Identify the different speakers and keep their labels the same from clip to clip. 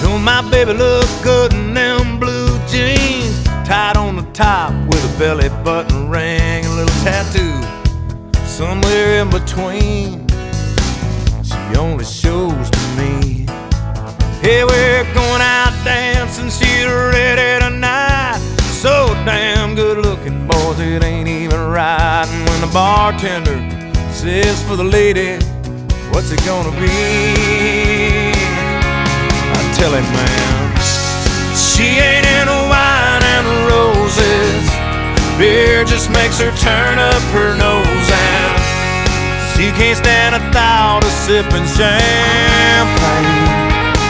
Speaker 1: Don't my baby look good in them blue jeans, tied on the top with a belly button ring, a little tattoo somewhere in between. She only shows to me. Hey, we're going out dancing, she's ready tonight. So damn good looking, boys, it ain't even right. And when the bartender says for the lady, what's it gonna be? I tell him, man, she ain't into wine and roses. Beer just makes her turn up her nose, and she can't stand the thought of sipping champagne.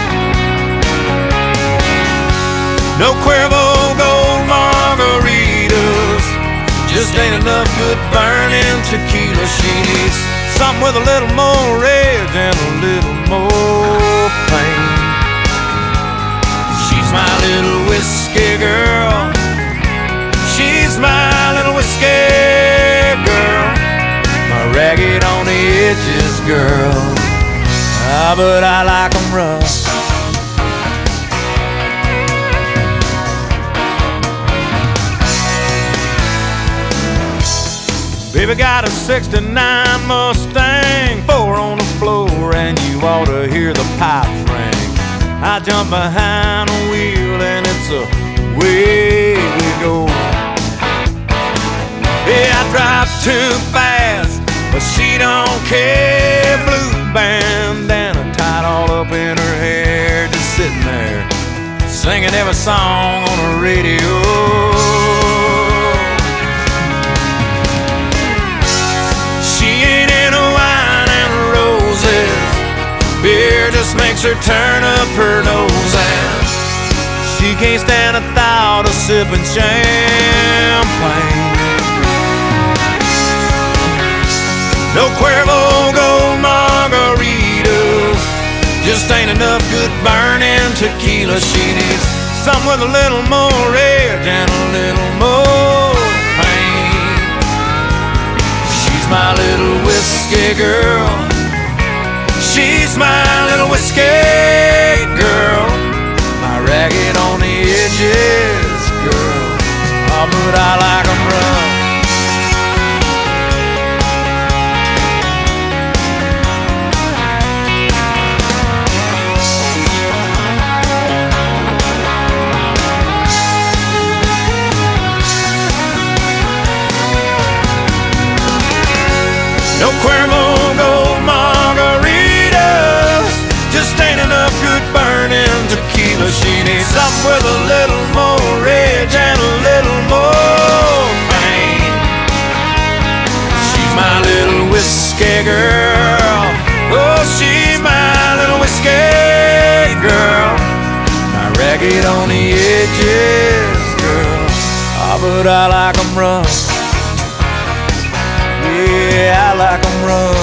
Speaker 1: No Cuervo Gold margaritas, just ain't enough good burning tequila. She needs something with a little more rage and a little more pain. She's my little whiskey girl. She's my little whiskey girl. My ragged on the edges girl. Ah, but I like 'em rough. Baby got a '69 Mustang, 4 on the floor, and you ought to hear the pipes ring. I jump behind the wheel and it's away we go. Yeah, I drive too fast, but she don't care. Blue bandana tied all up in her hair, just sitting there singing every song on the radio. Beer just makes her turn up her nose, and she can't stand the thought of sipping champagne. No Cuervo Gold margaritas, just ain't enough good burning tequila. She needs something with a little more rage and a little more pain. She's my little whiskey girl. She's my little whiskey girl. My ragged on the edges girl. Oh, but I like 'em rough. No Cuervo Gold margaritas, just ain't enough good burning tequila. She needs something with a little more rage and a little more pain. She's my little whiskey girl. Oh, she's my little whiskey girl. My ragged on the edges girl. Oh, but I like 'em rough. Yeah, I like 'em rough.